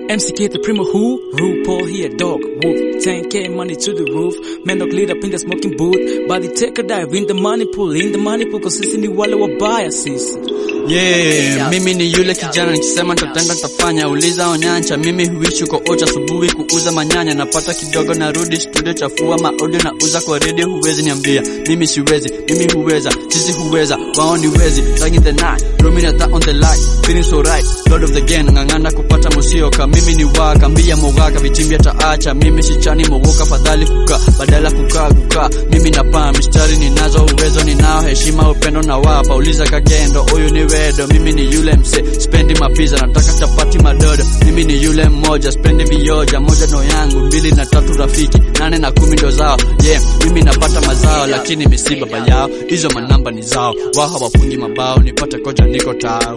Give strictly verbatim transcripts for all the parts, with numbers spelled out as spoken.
M C K the primo who? RuPaul here, dog, woof. ten K money to the roof. Man dog lit up in the smoking booth. Body take a dive in the money pool, in the money pool. Cause sisi ni wale wabaya sisi. Yeah, mimi ni yule kijana nikisema nitatenda nitafanya. Uliza onyancha, mimi huishi kwa ocha asubuhi kuuza manyanya. Napata kidogo narudi studio chafua maaudio na uza kwa radio. Huwezi niambia, mimi siwezi, mimi huweza, sisi huweza, wao ni wezi. Like in the night, roaming at that on the light, feeling so right, Lord of the game. Ngangana kupata musioka, mimi ni waka, mbia mogaka, vichimbia taacha. Mimi sichani mogoka, fadhali kuka, badala kukaa kukaa. Mimi napaa, mistari ninazo, uwezo ninao, heshima upendo na wapa. Uliza kagendo, oyu ni wedo, mimi ni yule mse, spendi mapiza, nataka chapati madodo. Mimi ni yule mmoja, spendi vioja, moja no yangu, mbili na tatu rafiki, nane na kumi ndo zao. Yeah, mimi napata mazao, lakini misi baba yao, hizo manamba ni zao. Wao hawafungi mabao, nipate koja niko tao.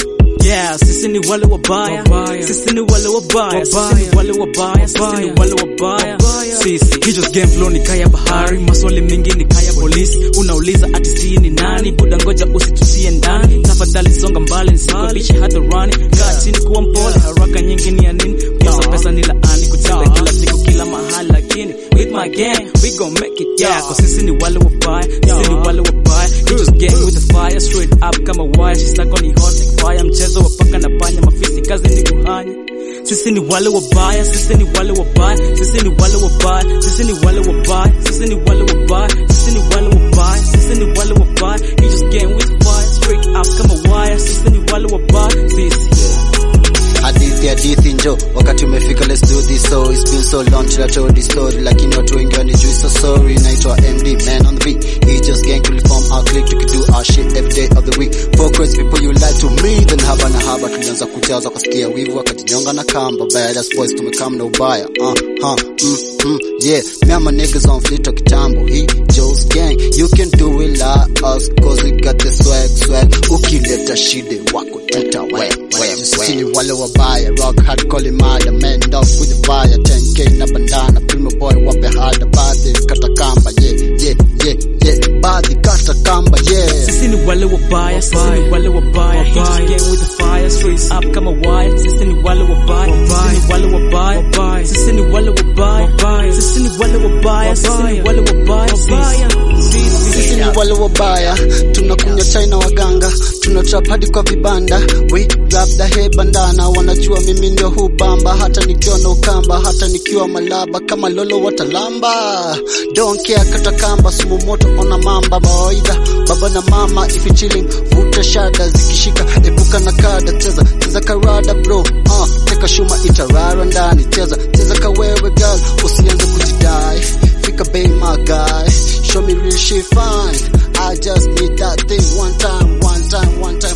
Yeah, sisi ni wale wabaya, sisi ni wale wabaya, sisi ni wale wabaya, sisi ni wale wabaya. Sisi hiyo game flow ni kaya bahari, maswali mingi ni kaya polisi. Unauliza ati si ni nani, buda ngoja usitusie ndani. Tafadhali songa mbali nisikupishe hata run. Kaa chini kuwa mpole, haraka nyingi ni ya nini? Pesa pesa ni laani, kutenda kila siku kila mahali. Lakini with my gang, we gon make it, yeah. Cause sisi ni wale wabaya, sisi ni wale wabaya. You just get with the fire, straight up kama wire. She's like on the hot like fire, mchezo wa paka na panya, mafisi kazi ni kuhanya. Sisi ni wale wabaya, sisi ni wale wabaya, sisi ni wale wabaya, sisi ni wale wabaya, sisi ni wale wabaya, sisi ni wale wabaya, sisi ni wale wabaya. You just get with the fire, straight up kama wire. Sisi ni wale wabaya, sisi. Hadithi hadithi njo, wakati umefika, let's do this. So it's been so long till I told this story, lakini watu wengi wanijui, so sorry. Naitwa M D, man on the beat. He just gang to form our clique, we can do our shit every day of the week. For crazy people you lie to me, then haba na haba tulianza kujaza kusikia wivu, wakatijonga na kamba. Badass boys tumekam na ubaya, uh, huh, mm, mm, yeah. Me and my niggas on fleet of kitambo, he Joe's gang. You can do it like us, cause we got the swag, swag. Ukileta shide wako tuta wet, wet. Sisi ni wale wabaya, rock hard calling mother, man dog with the fire. ten K na bandana, primo boy wape hada. Baadhi kata kamba, yeah, yeah, yeah, yeah. Baadhi kata kamba, yeah. Sisi ni wale wabaya, sisi ni wale wabaya. He just gang with the fire, straight up kama wire. Sisi ni wale wabaya, sisi ni wale wabaya, sisi ni wale wabaya, sisi ni wale wabaya, sisi ni wale wabaya. Sisi ni wale wabaya, tunakunywa chai na waganga, tunatrap hadi kwa vibanda. We grab the head bandana, wanajua mimi ndio hubamba. Hata nikiwa na ukamba, hata nikiwa malaba, kama lolo watalamba. Don't care kata kamba, sumu moto ona mamba. Bawaida, baba na mama if you chilling, vuta shada zikishika, epuka na kada. Cheza, cheza karada bro, uh, teka shuma itarara ndani. Cheza, cheza kawewe girl, usianze kujidai. Fika bay my guy, show me real shit fine. I just need that thing one time, one time, one time.